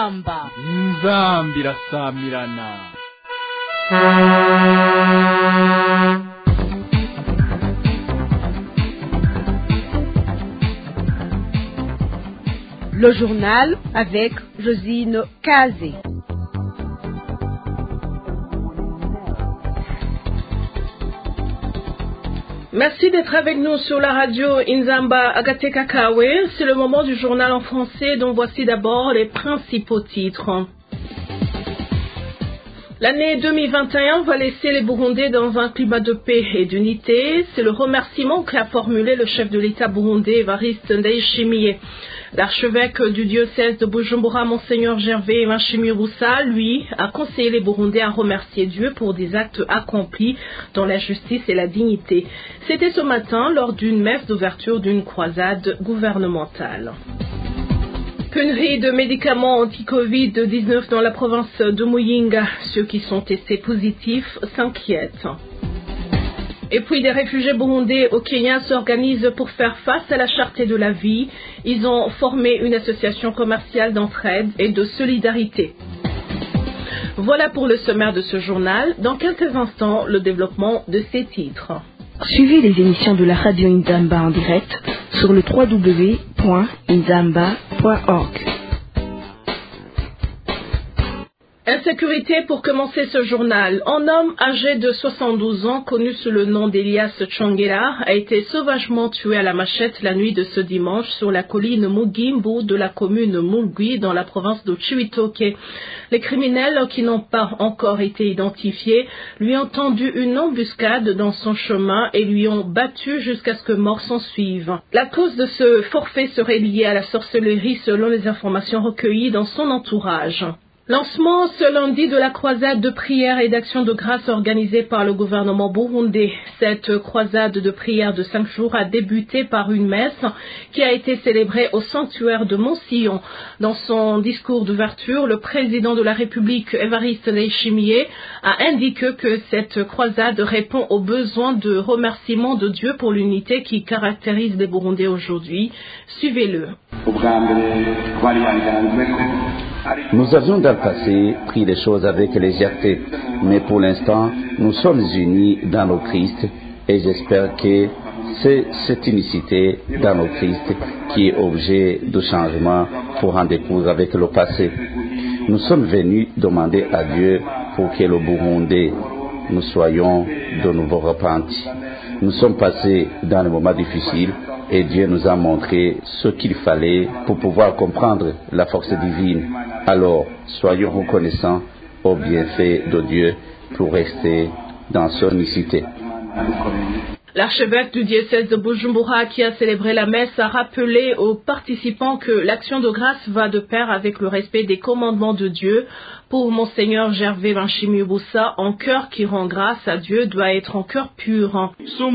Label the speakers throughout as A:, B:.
A: inzamba irasamirana.
B: Le journal avec Josine Kazé.
C: Merci d'être avec nous sur la radio Inzamba Agateka Kawe. C'est le moment du journal en français dont voici d'abord les principaux titres. L'année 2021 va laisser les Burundais dans un climat de paix et d'unité. C'est le remerciement qu'a formulé le chef de l'État burundais Evariste Ndayishimiye. L'archevêque du diocèse de Bujumbura, Monseigneur Gervais Manshimirubusa, lui, a conseillé les Burundais à remercier Dieu pour des actes accomplis dans la justice et la dignité. C'était ce matin lors d'une messe d'ouverture d'une croisade gouvernementale. Pénurie de médicaments anti-Covid-19 dans la province de Muyinga. Ceux qui sont testés positifs s'inquiètent. Et puis des réfugiés burundais au Kenya s'organisent pour faire face à la cherté de la vie. Ils ont formé une association commerciale d'entraide et de solidarité. Voilà pour le sommaire de ce journal. Dans quelques instants, le développement de ces titres.
B: Suivez les émissions de la radio Inzamba en direct sur le www.inzamba.org.
C: Insécurité pour commencer ce journal. Un homme âgé de 72 ans, connu sous le nom d'Elias Chongela, a été sauvagement tué à la machette la nuit de ce dimanche sur la colline Mugimbu de la commune Mugwi dans la province de Chibitoke. Les criminels, qui n'ont pas encore été identifiés, lui ont tendu une embuscade dans son chemin et lui ont battu jusqu'à ce que mort s'en suive. La cause de ce forfait serait liée à la sorcellerie selon les informations recueillies dans son entourage. Lancement ce lundi de la croisade de prière et d'action de grâce organisée par le gouvernement burundais. Cette croisade de prière de 5 jours a débuté par une messe qui a été célébrée au sanctuaire de Montsillon. Dans son discours d'ouverture, le président de la République, Evariste Ndayishimiye, a indiqué que cette croisade répond aux besoins de remerciement de Dieu pour l'unité qui caractérise les Burundais aujourd'hui. Suivez-le.
D: Nous avions dans le passé pris les choses avec légèreté, mais pour l'instant, nous sommes unis dans le Christ et j'espère que c'est cette unicité dans le Christ qui est objet de changement pour en découdre avec le passé. Nous sommes venus demander à Dieu pour que le Burundi, nous soyons de nouveau repentis. Nous sommes passés dans des moments difficiles et Dieu nous a montré ce qu'il fallait pour pouvoir comprendre la force divine. Alors, soyons reconnaissants au bienfait de Dieu pour rester dans son unicité.
C: L'archevêque du diocèse de Bujumbura, qui a célébré la messe, a rappelé aux participants que l'action de grâce va de pair avec le respect des commandements de Dieu. Pour Monseigneur Gervais Manshimirubusa, un cœur qui rend grâce à Dieu doit être un cœur pur.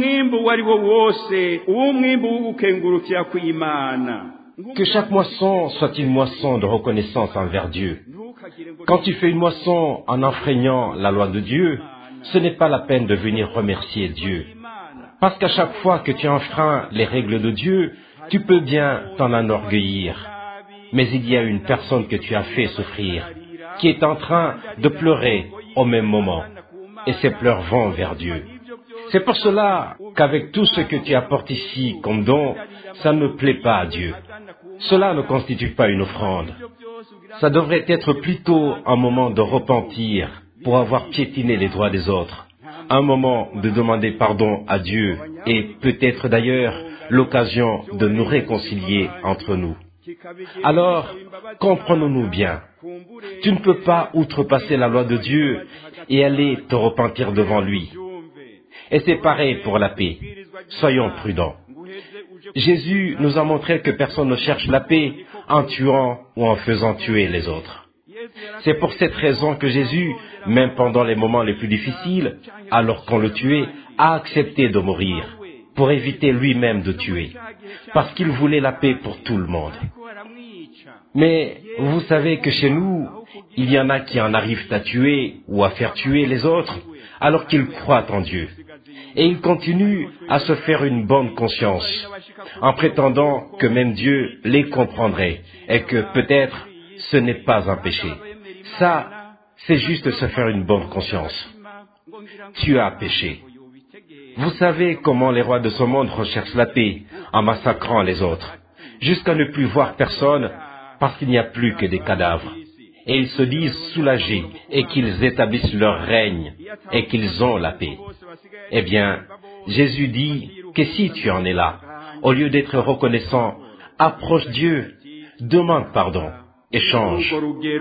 E: Que chaque moisson soit une moisson de reconnaissance envers Dieu. Quand tu fais une moisson en enfreignant la loi de Dieu, ce n'est pas la peine de venir remercier Dieu. Parce qu'à chaque fois que tu enfreins les règles de Dieu, tu peux bien t'en enorgueillir. Mais il y a une personne que tu as fait souffrir, qui est en train de pleurer au même moment. Et ses pleurs vont vers Dieu. C'est pour cela qu'avec tout ce que tu apportes ici comme don, ça ne plaît pas à Dieu. Cela ne constitue pas une offrande. Ça devrait être plutôt un moment de repentir pour avoir piétiné les droits des autres. Un moment de demander pardon à Dieu et peut-être d'ailleurs l'occasion de nous réconcilier entre nous. Alors, comprenons-nous bien. Tu ne peux pas outrepasser la loi de Dieu et aller te repentir devant lui. Et c'est pareil pour la paix. Soyons prudents. Jésus nous a montré que personne ne cherche la paix en tuant ou en faisant tuer les autres. C'est pour cette raison que Jésus, même pendant les moments les plus difficiles, alors qu'on le tuait, a accepté de mourir, pour éviter lui-même de tuer, parce qu'il voulait la paix pour tout le monde. Mais vous savez que chez nous, il y en a qui en arrivent à tuer ou à faire tuer les autres, alors qu'ils croient en Dieu. Et ils continuent à se faire une bonne conscience, en prétendant que même Dieu les comprendrait, et que peut-être ce n'est pas un péché. Ça, c'est juste se faire une bonne conscience. Tu as péché. Vous savez comment les rois de ce monde recherchent la paix en massacrant les autres, jusqu'à ne plus voir personne parce qu'il n'y a plus que des cadavres. Et ils se disent soulagés et qu'ils établissent leur règne et qu'ils ont la paix. Eh bien, Jésus dit que si tu en es là, au lieu d'être reconnaissant, approche Dieu, demande pardon et change.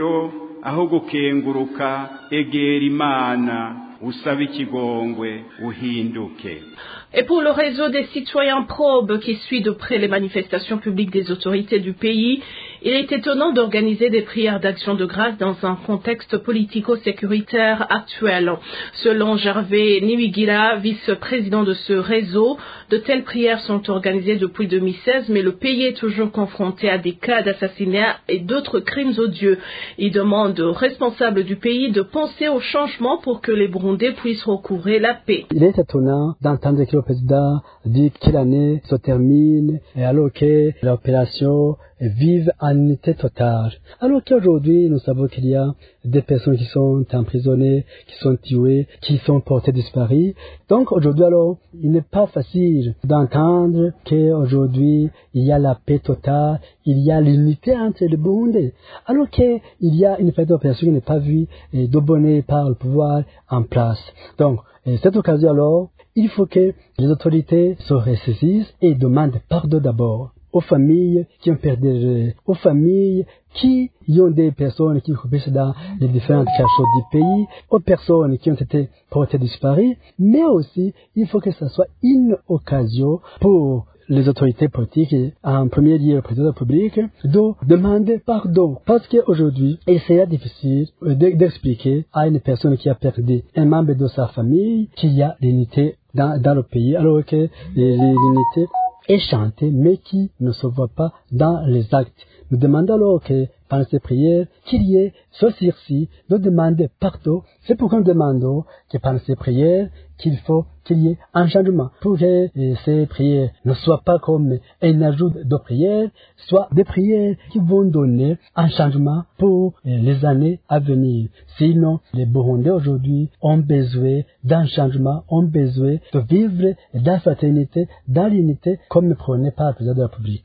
C: Et pour le réseau des citoyens probes qui suit de près les manifestations publiques des autorités du pays, il est étonnant d'organiser des prières d'action de grâce dans un contexte politico-sécuritaire actuel. Selon Gervais Niwigira, vice-président de ce réseau, de telles prières sont organisées depuis 2016, mais le pays est toujours confronté à des cas d'assassinat et d'autres crimes odieux. Il demande aux responsables du pays de penser au changement pour que les Burundais puissent recouvrer la paix.
F: Il est étonnant d'entendre que le président dit que l'année se termine et alors que l'opération vive en unité totale. Alors qu'aujourd'hui, nous savons qu'il y a des personnes qui sont emprisonnées, qui sont tuées, qui sont portées disparues. Donc aujourd'hui, alors, il n'est pas facile d'entendre qu'aujourd'hui, il y a la paix totale, il y a l'unité entre les Burundais. Alors qu'il y a une phase d'opération qui n'est pas vue et donnée par le pouvoir en place. Donc, cette occasion alors, il faut que les autorités se ressaisissent et demandent pardon d'abord aux familles qui ont perdu, aux familles qui ont des personnes qui occupent dans les différentes cachots du pays, aux personnes qui ont été portées disparues, mais aussi il faut que ce soit une occasion pour les autorités politiques, et en premier lieu le président de la République, de demander pardon. Parce qu'aujourd'hui, il serait difficile d'expliquer à une personne qui a perdu un membre de sa famille qu'il y a l'unité dans le pays, alors que l'unité est chantée, mais qui ne se voit pas dans les actes. Nous demandons alors que, pendant ces prières, qu'il y ait ce sursis de demander pardon. C'est pourquoi nous demandons que pendant ces prières, qu'il y ait un changement pour que ces prières ne soient pas comme un ajout de prières, soit des prières qui vont donner un changement pour les années à venir. Sinon, les Burundais aujourd'hui ont besoin d'un changement, ont besoin de vivre dans la fraternité, dans l'unité, comme prôné par le président de la République.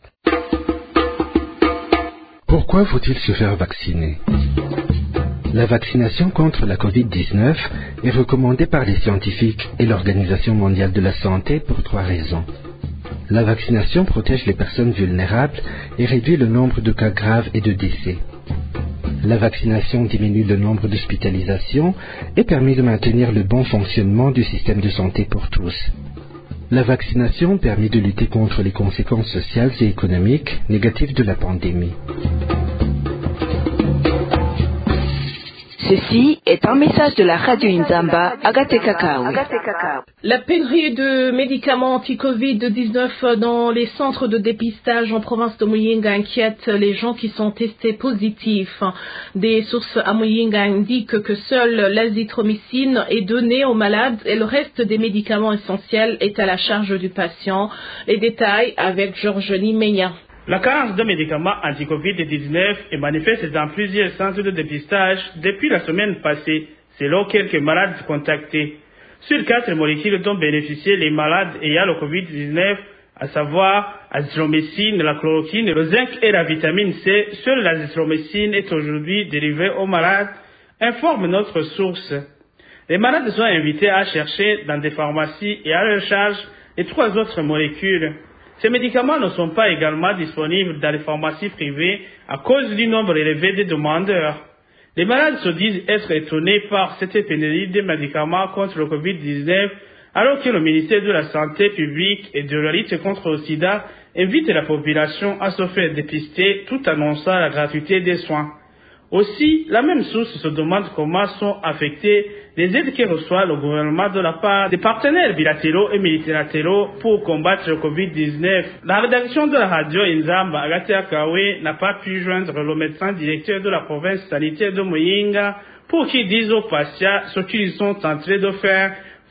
G: Pourquoi faut-il se faire vacciner ? La vaccination contre la Covid-19 est recommandée par les scientifiques et l'Organisation mondiale de la santé pour 3 raisons. La vaccination protège les personnes vulnérables et réduit le nombre de cas graves et de décès. La vaccination diminue le nombre d'hospitalisations et permet de maintenir le bon fonctionnement du système de santé pour tous. La vaccination permet de lutter contre les conséquences sociales et économiques négatives de la pandémie.
B: Ceci est un message de la radio Inzamba, Agate Kakao.
C: La pénurie de médicaments anti-Covid-19 dans les centres de dépistage en province de Muyinga inquiète les gens qui sont testés positifs. Des sources à Muyinga indiquent que seule l'azithromycine est donnée aux malades et le reste des médicaments essentiels est à la charge du patient. Les détails avec Georges Nimenya.
H: La carence de médicaments anti-Covid-19 est manifeste dans plusieurs centres de dépistage depuis la semaine passée, selon quelques malades contactés. Sur 4 molécules dont bénéficiaient les malades ayant le Covid-19, à savoir l'azithromycine, la chloroquine, le zinc et la vitamine C, seule l'azithromycine est aujourd'hui délivrée aux malades, informe notre source. Les malades sont invités à chercher dans des pharmacies et à leur charge les 3 autres molécules. Ces médicaments ne sont pas également disponibles dans les pharmacies privées à cause du nombre élevé de demandeurs. Les malades se disent être étonnés par cette pénurie de médicaments contre le Covid-19, alors que le ministère de la Santé publique et de la lutte contre le sida invite la population à se faire dépister tout annonçant la gratuité des soins. Aussi, la même source se demande comment sont affectées les aides que reçoit le gouvernement de la part des partenaires bilatéraux et multilatéraux pour combattre le Covid-19. La rédaction de la radio Inzamba, Agate Akawe, n'a pas pu joindre le médecin directeur de la province sanitaire de Muyinga pour qu'il dise aux patients ce qu'ils sont en train de faire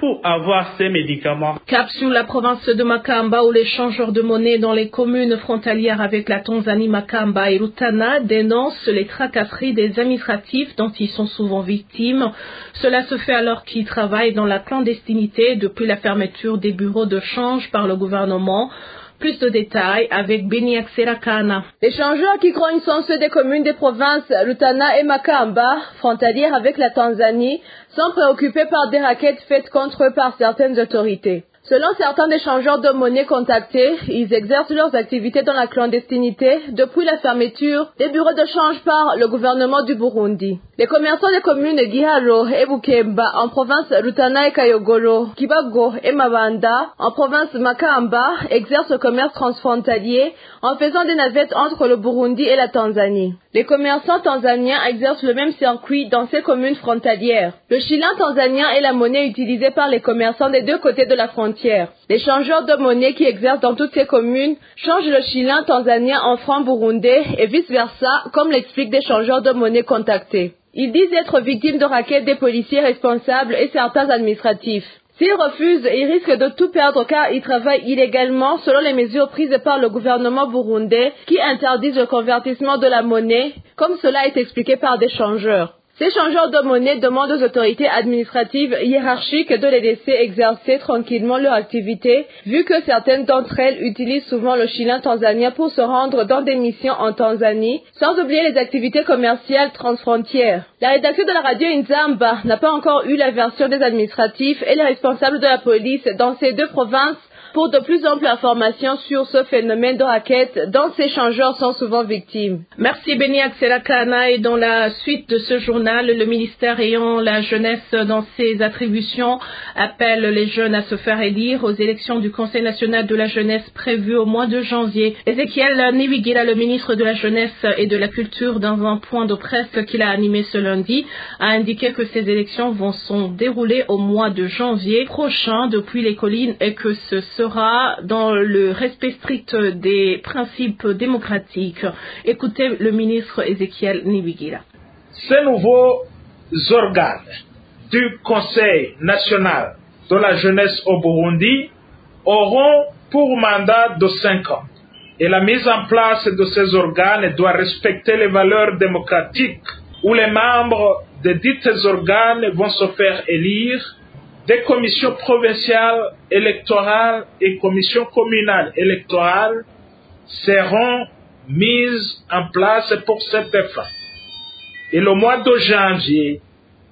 H: pour avoir ces médicaments.
C: Cap sur la province de Makamba où les changeurs de monnaie dans les communes frontalières avec la Tanzanie, Makamba et Rutana dénoncent les tracasseries des administratifs dont ils sont souvent victimes. Cela se fait alors qu'ils travaillent dans la clandestinité depuis la fermeture des bureaux de change par le gouvernement. Plus de détails avec Beni Akserakana.
I: Les changeurs qui grognent sont ceux des communes des provinces Rutana et Makamba, frontalières avec la Tanzanie, sont préoccupés par des raquettes faites contre eux par certaines autorités. Selon certains des changeurs de monnaie contactés, ils exercent leurs activités dans la clandestinité depuis la fermeture des bureaux de change par le gouvernement du Burundi. Les commerçants des communes de Giharo et Bukemba en province Rutana et Kayogoro, Kibago et Mabanda en province Makamba exercent le commerce transfrontalier en faisant des navettes entre le Burundi et la Tanzanie. Les commerçants tanzaniens exercent le même circuit dans ces communes frontalières. Le shilling tanzanien est la monnaie utilisée par les commerçants des deux côtés de la frontière. Les changeurs de monnaie qui exercent dans toutes ces communes changent le shilling tanzanien en francs burundais et vice-versa, comme l'expliquent des changeurs de monnaie contactés. Ils disent être victimes de raquettes des policiers responsables et certains administratifs. S'ils refusent, ils risquent de tout perdre car ils travaillent illégalement selon les mesures prises par le gouvernement burundais qui interdisent le convertissement de la monnaie, comme cela est expliqué par des changeurs. Ces changeurs de monnaie demandent aux autorités administratives hiérarchiques de les laisser exercer tranquillement leur activité, vu que certaines d'entre elles utilisent souvent le shilling tanzanien pour se rendre dans des missions en Tanzanie, sans oublier les activités commerciales transfrontières. La rédaction de la radio Inzamba n'a pas encore eu la version des administratifs et les responsables de la police dans ces deux provinces pour de plus amples informations sur ce phénomène de raquettes dont ces changeurs sont souvent victimes.
C: Merci Beni Akserakana. Et dans la suite de ce journal, le ministère ayant la jeunesse dans ses attributions appelle les jeunes à se faire élire aux élections du Conseil national de la jeunesse prévues au mois de janvier. Ezekiel Niwigira, le ministre de la jeunesse et de la culture, dans un point de presse qu'il a animé ce lundi, a indiqué que ces élections vont se dérouler au mois de janvier prochain depuis les collines et que ce sera dans le respect strict des principes démocratiques. Écoutez le ministre Ezekiel Niwigira.
J: Ces nouveaux organes du Conseil national de la jeunesse au Burundi auront pour mandat de 5 ans. Et la mise en place de ces organes doit respecter les valeurs démocratiques où les membres de dits organes vont se faire élire. Des commissions provinciales électorales et commissions communales électorales seront mises en place pour cette fin. Et le mois de janvier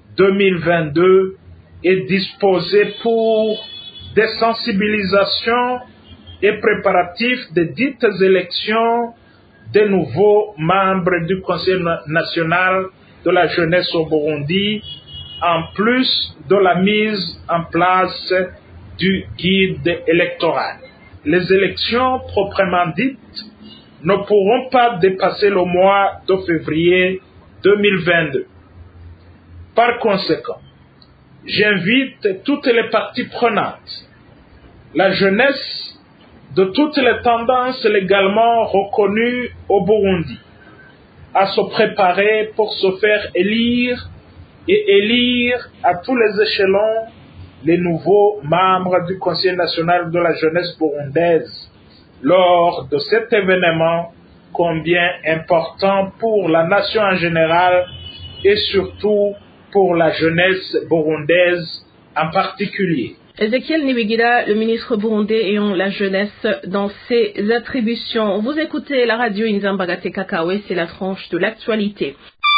J: 2022 est disposé pour des sensibilisations et préparatifs de dites élections des nouveaux membres du Conseil national de la jeunesse au Burundi, en plus de la mise en place du guide électoral. Les élections proprement dites ne pourront pas dépasser le mois de février 2022. Par conséquent, j'invite toutes les parties prenantes, la jeunesse de toutes les tendances légalement reconnues au Burundi, à se préparer pour se faire élire et élire à tous les échelons les nouveaux membres du Conseil national de la jeunesse burundaise lors de cet événement combien important pour la nation en général et surtout pour la jeunesse burundaise en particulier.
C: Ezekiel Niwigira, le ministre burundais ayant la jeunesse dans ses attributions. Vous écoutez la radio Inzamba Kakawe, c'est la tranche de l'actualité.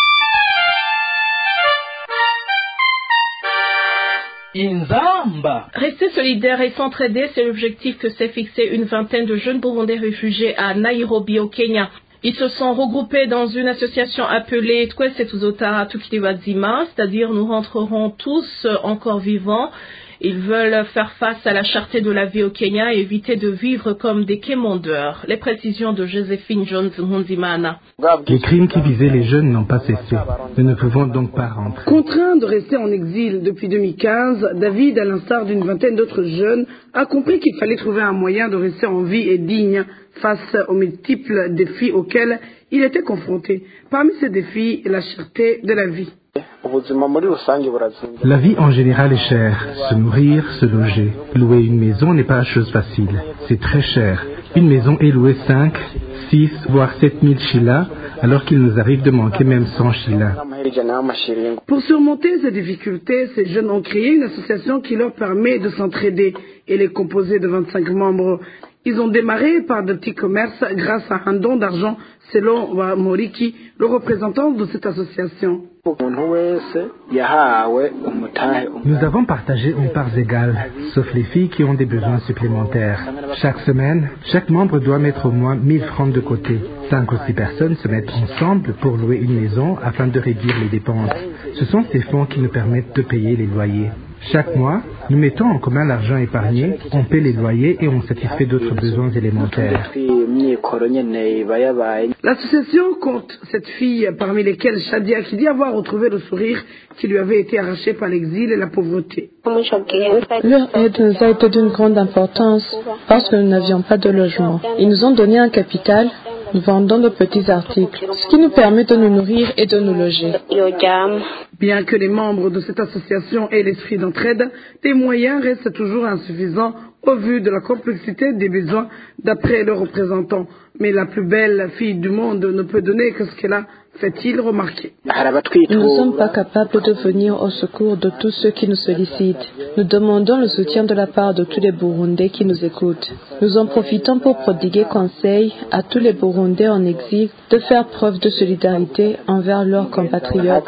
A: Inzamba.
C: Rester solidaire et s'entraider, c'est l'objectif que s'est fixé une vingtaine de jeunes Burundais réfugiés à Nairobi au Kenya. Ils se sont regroupés dans une association appelée Twese Tuzotara Tukiliwazima, c'est-à-dire nous rentrerons tous encore vivants. Ils veulent faire face à la cherté de la vie au Kenya et éviter de vivre comme des quémandeurs. Les précisions de Joséphine Jones Hunzimana.
K: Les crimes qui visaient les jeunes n'ont pas cessé. Nous ne pouvons donc pas rentrer.
L: Contraint de rester en exil depuis 2015, David, à l'instar d'une vingtaine d'autres jeunes, a compris qu'il fallait trouver un moyen de rester en vie et digne face aux multiples défis auxquels il était confronté. Parmi ces défis, la cherté de la vie.
K: La vie en général est chère. Se nourrir, se loger. Louer une maison n'est pas chose facile. C'est très cher. Une maison est louée 5, 6, voire 7 000 shillas, alors qu'il nous arrive de manquer même 100 shillas.
L: Pour surmonter ces difficultés, ces jeunes ont créé une association qui leur permet de s'entraider. Elle est composée de 25 membres. Ils ont démarré par de petits commerces grâce à un don d'argent, selon Moriki, le représentant de cette association.
K: Nous avons partagé en parts égales, sauf les filles qui ont des besoins supplémentaires. Chaque semaine, chaque membre doit mettre au moins 1000 francs de côté. 5 ou 6 personnes se mettent ensemble pour louer une maison afin de réduire les dépenses. Ce sont ces fonds qui nous permettent de payer les loyers. Chaque mois, nous mettons en commun l'argent épargné, on paie les loyers et on satisfait d'autres besoins élémentaires.
L: L'association compte 7 filles, parmi lesquelles Shadia, qui dit avoir retrouvé le sourire qui lui avait été arraché par l'exil et la pauvreté.
M: Leur aide nous a été d'une grande importance parce que nous n'avions pas de logement. Ils nous ont donné un capital. Nous vendons de petits articles, ce qui nous permet de nous nourrir et de nous loger.
L: Bien que les membres de cette association aient l'esprit d'entraide, les moyens restent toujours insuffisants au vu de la complexité des besoins d'après leurs représentants. Mais la plus belle fille du monde ne peut donner que ce qu'elle a, fait-il remarquer.
M: Nous ne sommes pas capables de venir au secours de tous ceux qui nous sollicitent. Nous demandons le soutien de la part de tous les Burundais qui nous écoutent. Nous en profitons pour prodiguer conseil à tous les Burundais en exil de faire preuve de solidarité envers leurs compatriotes.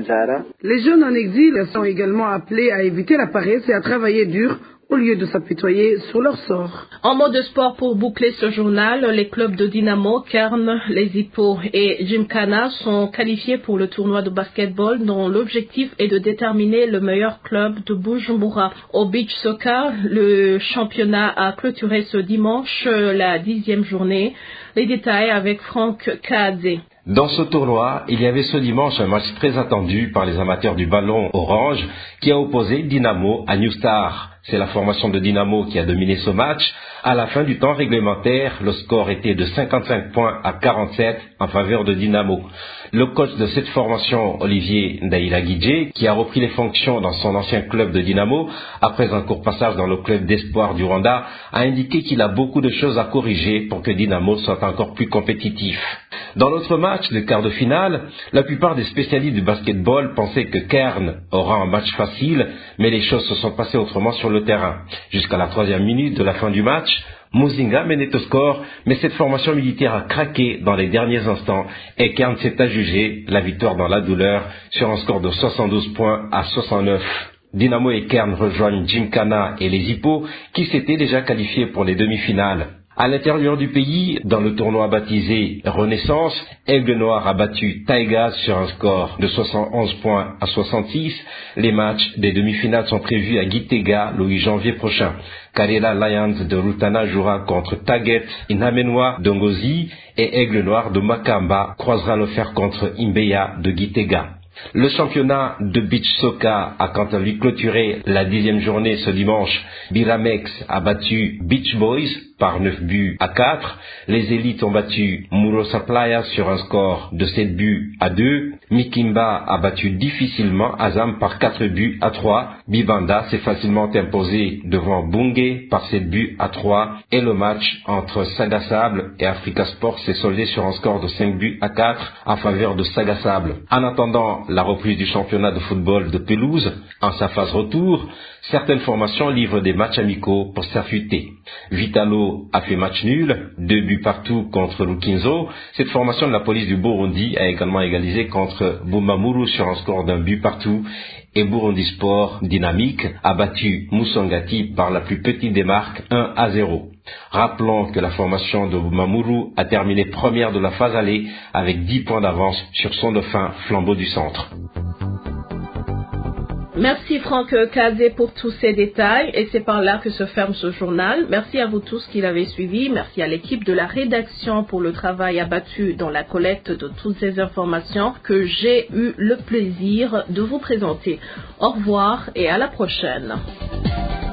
L: Les jeunes en exil sont également appelés à éviter la paresse et à travailler dur au lieu de s'apitoyer sur leur sort.
C: En mode sport, pour boucler ce journal, les clubs de Dynamo, Kern, les Hippos et Gymkhana sont qualifiés pour le tournoi de basketball dont l'objectif est de déterminer le meilleur club de Bujumbura. Au beach soccer, le championnat a clôturé ce dimanche la 10e journée. Les détails avec Franck Kadze.
E: Dans ce tournoi, il y avait ce dimanche un match très attendu par les amateurs du ballon orange qui a opposé Dynamo à New Star. C'est la formation de Dynamo qui a dominé ce match. À la fin du temps réglementaire, le score était de 55 points à 47 en faveur de Dynamo. Le coach de cette formation, Olivier Ndaïla-Guidjé, qui a repris les fonctions dans son ancien club de Dynamo, après un court passage dans le club d'espoir du Rwanda, a indiqué qu'il a beaucoup de choses à corriger pour que Dynamo soit encore plus compétitif. Dans l'autre match de quart de finale, la plupart des spécialistes du basketball pensaient que Kern aura un match facile, mais les choses se sont passées autrement sur le terrain. Jusqu'à la 3e minute de la fin du match, Muzinga menait au score, mais cette formation militaire a craqué dans les derniers instants et Kern s'est adjugé la victoire dans la douleur sur un score de 72 points à 69. Dynamo et Kern rejoignent Gymkhana et les Hippos qui s'étaient déjà qualifiés pour les demi-finales. À l'intérieur du pays, dans le tournoi baptisé Renaissance, Aigle Noir a battu Taïgaz sur un score de 71 points à 66. Les matchs des demi-finales sont prévus à Gitega le 8 janvier prochain. Karela Lions de Rutana jouera contre Taget Inamenois de Ngozi et Aigle Noir de Makamba croisera le fer contre Imbeya de Gitega. Le championnat de beach soccer a quant à lui clôturé la 10e journée ce dimanche. Biramex a battu Beach Boys par 9 buts à 4. Les élites ont battu Murosa Playa sur un score de 7 buts à 2. Mikimba a battu difficilement Azam par 4 buts à 3. Bibanda s'est facilement imposé devant Bungé par 7 buts à 3. Et le match entre Sagasable et Africa Sport s'est soldé sur un score de 5 buts à 4 en faveur de Sagasable. En attendant la reprise du championnat de football de pelouse en sa phase retour, certaines formations livrent des matchs amicaux pour s'affûter. Vitalo a fait match nul, 2 buts partout contre Lukinzo. Cette formation de la police du Burundi a également égalisé contre Bumamuru sur un score d'un but partout. Et Burundi Sport Dynamique a battu Musongati par la plus petite des marques 1-0. Rappelons que la formation de Bumamuru a terminé première de la phase aller avec 10 points d'avance sur son dauphin Flambeau du Centre.
C: Merci Franck Kadze pour tous ces détails et c'est par là que se ferme ce journal. Merci à vous tous qui l'avez suivi. Merci à l'équipe de la rédaction pour le travail abattu dans la collecte de toutes ces informations que j'ai eu le plaisir de vous présenter. Au revoir et à la prochaine.